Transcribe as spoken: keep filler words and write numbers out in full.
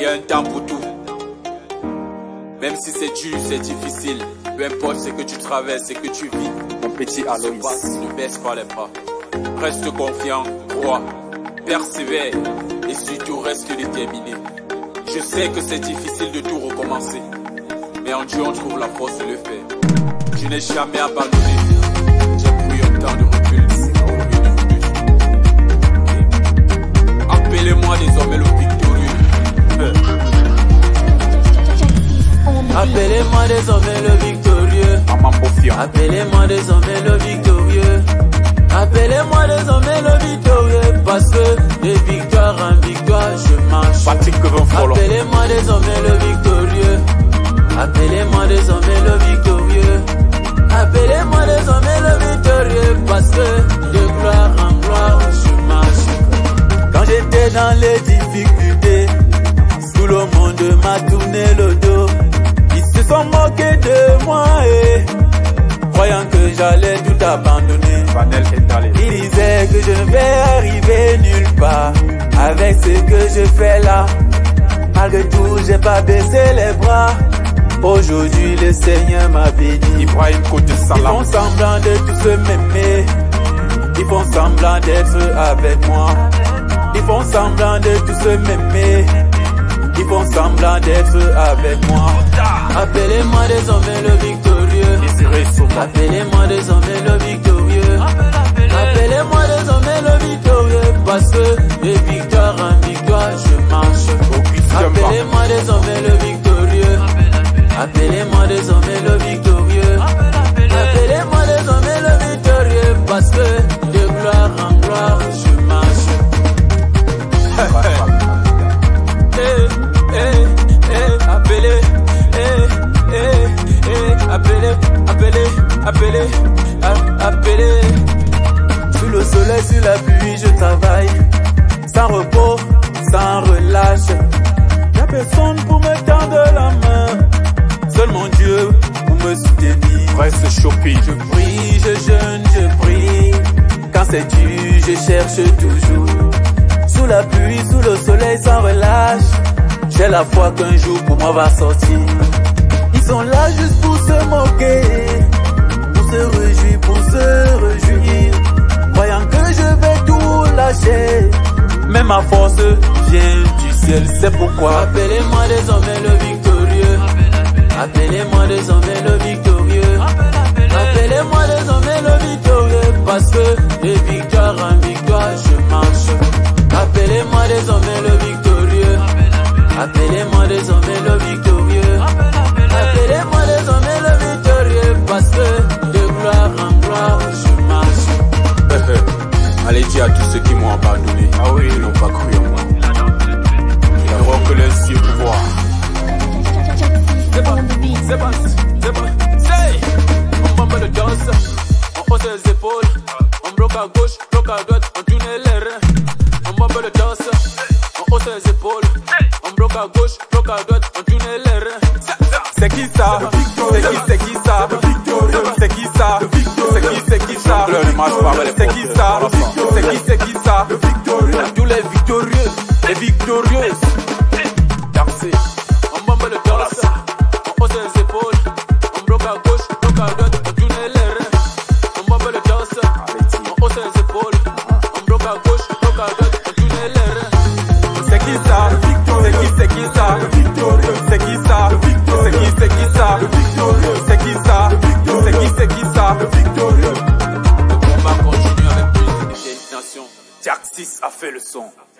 y a un temps pour tout. Même si c'est dur, c'est difficile. Peu importe ce que tu traverses, ce que tu vis. Mon petit Aloïs, ne baisse pas les bras. Reste confiant, crois, persévère et surtout reste déterminé. Je sais que c'est difficile de tout recommencer, mais en Dieu on trouve la force de le faire. Je n'ai jamais abandonné. J'ai pris un temps de recul. Appelez-moi désormais le victorieux. Appelez-moi désormais le victorieux. Appelez-moi désormais le victorieux. Appelez-moi désormais le victorieux. Parce que de victoire en victoire je marche. Appelez-moi désormais le victorieux. Appelez-moi désormais le victorieux. Appelez-moi désormais le victorieux. Parce que de gloire en gloire je marche. Quand j'étais dans les difficultés, tout le monde m'a tourné le dos. Ils se sont moqués de moi et croyant que j'allais tout abandonner. Ils disaient que je ne vais arriver nulle part avec ce que je fais là. Malgré tout, j'ai pas baissé les bras. Aujourd'hui, le Seigneur m'a béni. Ils font semblant de tous se m'aimer. Ils font semblant d'être avec moi. Ils font semblant de tous se m'aimer. Ils font semblant d'être avec moi. Appelez-moi désormais le victorieux. Appelez-moi désormais le victorieux. Appelez-moi désormais le victorieux. Parce que de victoire en victoire je marche. Appelez-moi désormais le victorieux. Appelez-moi désormais le victorieux. Appelez-moi désormais le victorieux. Parce que de gloire en gloire je marche. Appelez, eh, eh, eh, appelez, appelez, appelez, appelez. Sous le soleil, sous la pluie, je travaille. Sans repos, sans relâche. Y'a personne pour me tendre la main. Seul mon Dieu pour me soutenir. Reste choqué. Je prie, je jeûne, je prie. Quand c'est dur, je cherche toujours. Sous la pluie, sous le soleil, sans relâche. J'ai la foi qu'un jour pour moi va sortir. Ils sont là juste pour se moquer, pour se réjouir, pour se réjouir, croyant que je vais tout lâcher. Mais ma force vient du ciel, c'est pourquoi appelez-moi désormais le victorieux. Appelez-moi désormais le victorieux. Appelez-moi désormais le victorieux. Parce que de victoire en victoire je marche. Appelez-moi désormais le victorieux. Appelez-moi désormais le victorieux. Appelez-moi désormais le victorieux. Parce que de gloire en gloire je marche. Allez dire à tous ceux qui m'ont abandonné, ah oui, ils n'ont pas cru en moi. Ils n'auront que leurs yeux pour voir. C'est bon, c'est bon, c'est bon. Say! On bombe le danse, on hausse les épaules. On bloque à gauche, bloque à droite, on tourne les reins. On bombe le danse, on hausse les épaules. On bloque à gauche, bloque à droite, on tourne les reins. C'est qui ça? C'est qui, c'est qui ça? C'est qui ça? C'est qui, c'est qui ça? C'est qui ça? C'est qui, c'est qui ça? Tous les victorieux, les victorieuses. Danser. On bombe le danse, on hausse les épaules. On bloque à gauche, bloque à droite, on tourne les reins. On bombe le danse, on hausse les épaules. On bloque à gauche, bloque à droite, on tourne les reins. C'est qui ça? C'est qui, c'est qui ça? C'est qui ça? C'est qui, c'est qui ça? C'est qui ça? C'est qui, c'est qui ça? On va continuer avec plus de détermination. Jack six a fait le son.